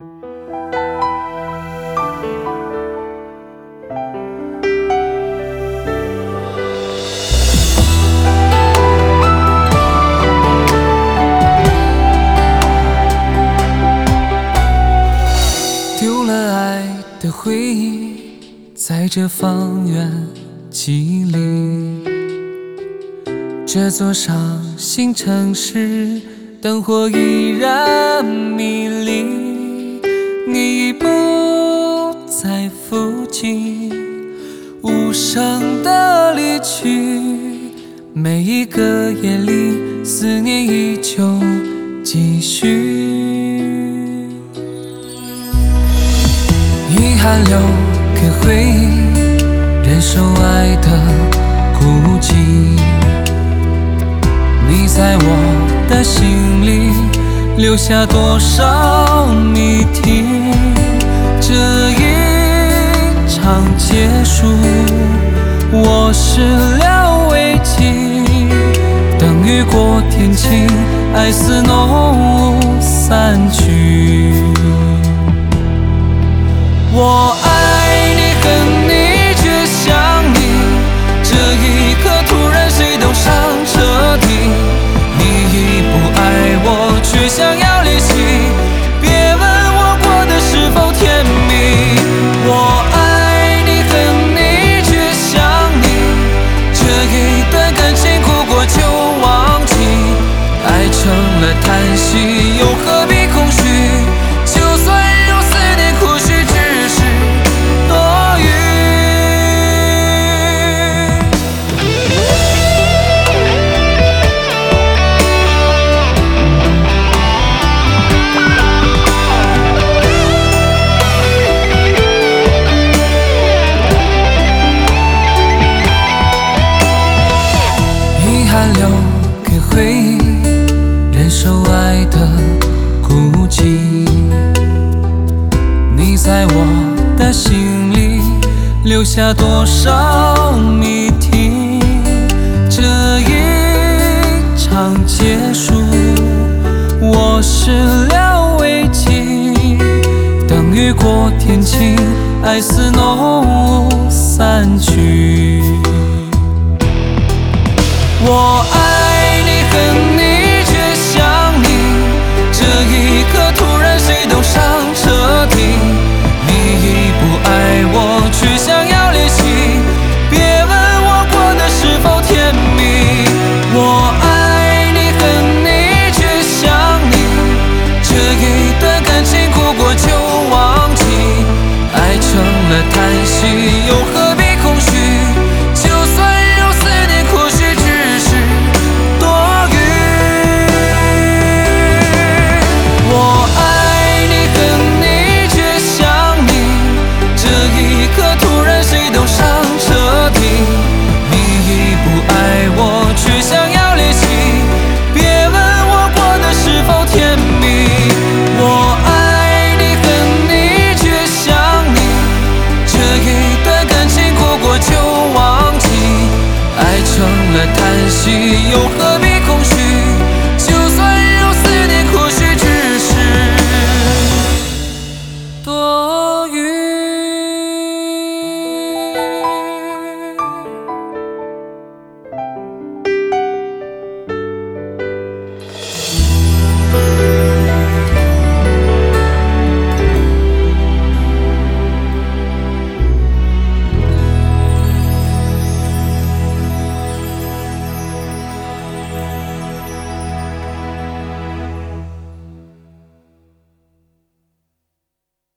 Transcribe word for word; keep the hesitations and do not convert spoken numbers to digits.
丢了爱的回忆，在这方圆几里，这座伤心城市，灯火依然迷离。你已不在附近，无声的离去，每一个夜里，思念依旧继续。遗憾留给回忆，忍受爱的孤寂。你在我的心里留下多少谜题？这一场结束，我始料未及。等雨过天晴，爱似浓雾散去。我爱你，恨你，却想你。这一刻突然谁都伤彻底。你已不爱我，却想要联系。别问我过的是否甜蜜。我爱你，恨你，却想你。这一段感情哭过就忘记。爱成了叹息，又何必空虚？就算有思念，或许只是多余。遗憾留给回忆，忍受爱的孤寂。你在我的心里留下多少谜题？这一场结束，我始料未及。等雨过天晴，爱似浓雾散去。我爱你，恨你，却想你。这一刻突然谁都伤彻底。你已不爱我，却想要联系。别问我过的是否甜蜜。我爱你，恨你，却想你。这一段感情哭过就忘记。爱成了叹息。